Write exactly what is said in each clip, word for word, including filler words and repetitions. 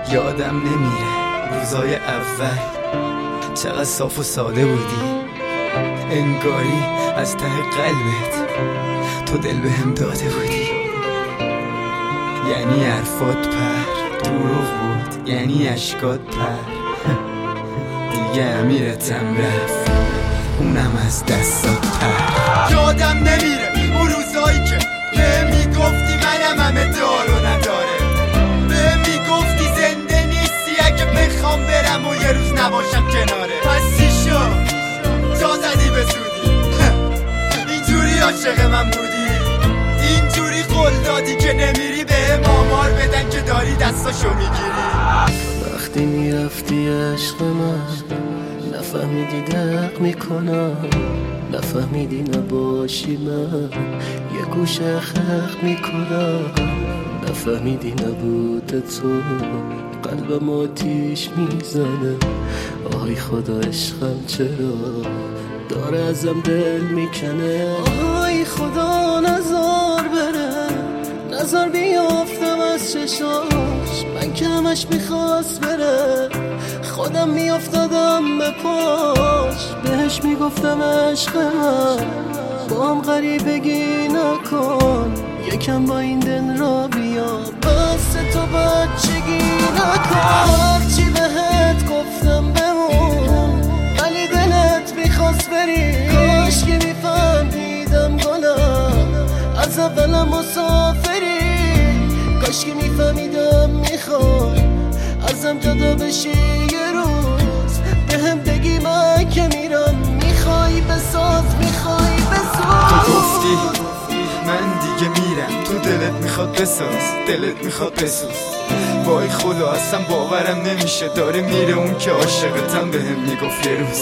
یادم نمیره روزای اول چقدر صاف و ساده بودی، انگاری از ته قلبت تو دل به هم داده بودی. یعنی حرفات پر دروغ بود، یعنی اشکات پر دیگه امیرتم رفت، اونم از دستات پر. یادم نمیره اون روزایی که به میگفتی منم همه دار و نداره، به میگفتی زنده نیستی اگه بخوام برم و یه روز نباشم کناره. پس چی شد؟ جا زدی به زودی اینجوری عاشق من بودی، اینجوری قول دادی که نمیری به مامار بدن که داری دستاشو میگیری. وقتی میرفتی عشق من نفهمیدی دق میکنم، نفهمیدی نباشی من یه گوشه خلق میکنم، نفهمیدی نبود تو قلبم آتیش میزنه. آی خدا عشقم چرا داره ازم دل میکنه. آی خدا نزار بره، نزار بیافتم از چشاش، من که همش میخواست بره خودم میافتادم به پاش. بهش میگفتم عشق من با هم غریبگی نکن، یکم با این دل را بیا بس تو بچگی نکن. هرچی بهت گفتم بمون ولی دلت میخواست بری، کاش که میفهمیدم گلم از اولم مسافری، کاش که میفهمیدم میخوای ازم جدا بشی یه روز، به هم بگی من که میرم میخوای بساز میخوای بساز. تو گفتی من دیگه میرم، تو دلت میخواد بساز، دلت میخواد بسوز. وای خدا اصلا باورم نمیشه داره میره اون که عاشقتم به هم میگفت یه روز.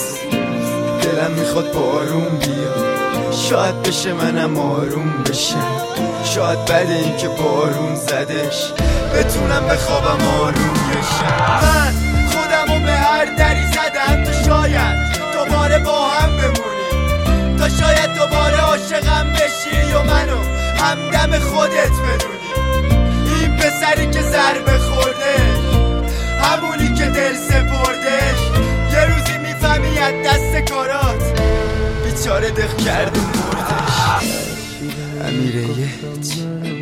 دلم میخواد بارون بیا، شاید بشه منم آروم بشم، شاید بعد این که بارون زدش بتونم بخوابم آروم بشم. من خودمو به هر دری زدم تا شاید دوباره با هم بمونی، تا شاید دوباره عاشقم بشی و منو همدم خودت بدونی. این پسری که ضربه خوردش، همونی که دل سپردش، یه روزی میفهمی از دست کارات بیچاره دق کرد و مردش. امیره یچ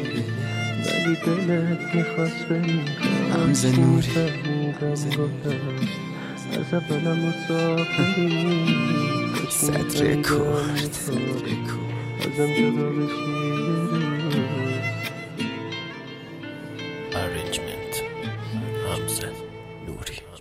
ولی دلت میخواست بری، حمزه نوری از اولم مسافری، صدر کرد ازم جدا بشی. Arrangement حمزه نوری.